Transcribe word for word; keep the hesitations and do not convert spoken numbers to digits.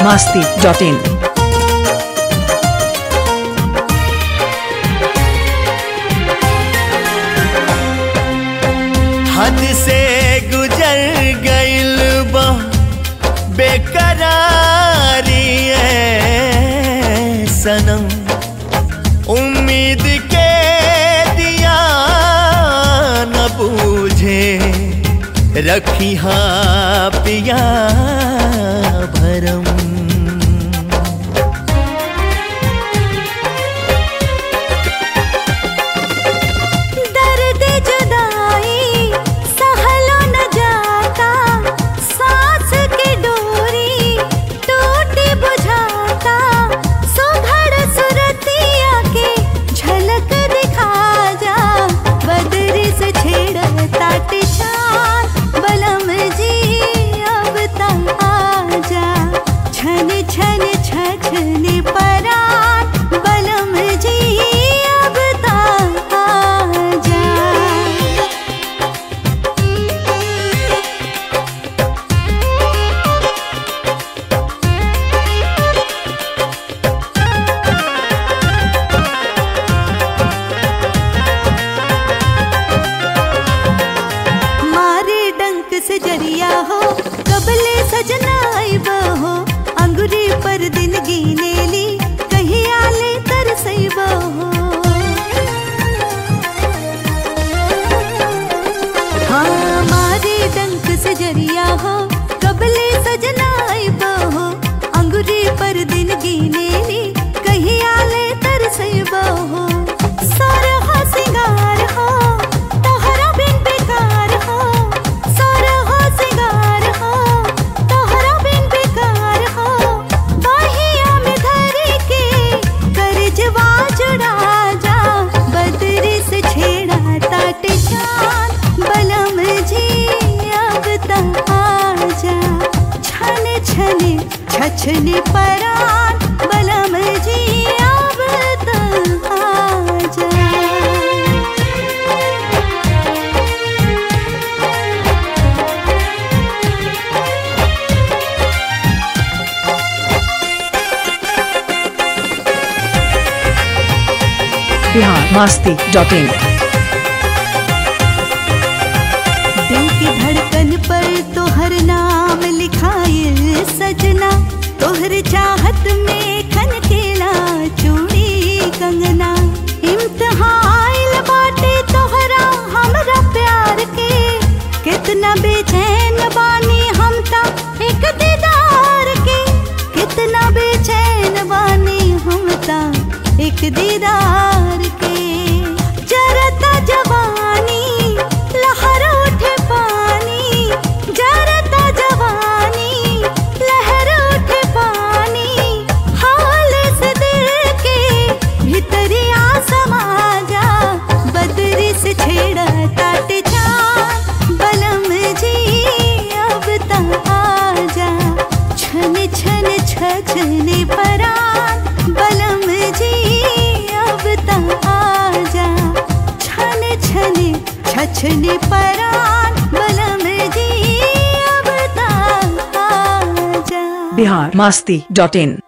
Masti dot इन। हद से गुजर गइल बा बेकरारी है सनम, उम्मीद के दिया न बूझे, रखी हाँ पिया भरम। से जरिया हो कबले सजना आइब हो, अंगुरी पर दिन गिने ली कहीं आले तरसइब हो। हाँ मारे डंक से जरिया हो कबले सजना आइब हो, अंगुरी पर दिन गिने ली कहीं आले तरसइब हो। सारा सिंगार हो तोहरा बिन बेकार हो, छछने परान बलम जी अब तक आजा। Bihar Masti dot in. दिल की धड़कन पर तोहर नाम लिखाए सजना, तोहर चाहत में खनकेला चूड़ी कंगना। इम्तिहान बाटे तोहरा हमरा प्यार के, कितना बेचैन बानी हम ता एक दीदार के, कितना बेचैन बानी हम ता एक दीदार के। जरता जवानी लहर उठे पानी, जरता जवानी लहर उठे पानी, हाल से दिल के भीतरिया समा जा, बदरी से छेड़ा ताट चाँद बलम जी अब तक आजा। छन छन छछने परान बलम जी अब तक आजा, छन छन छछने परान बलम जी अब तक आजा। बिहार मास्ती डॉट इन।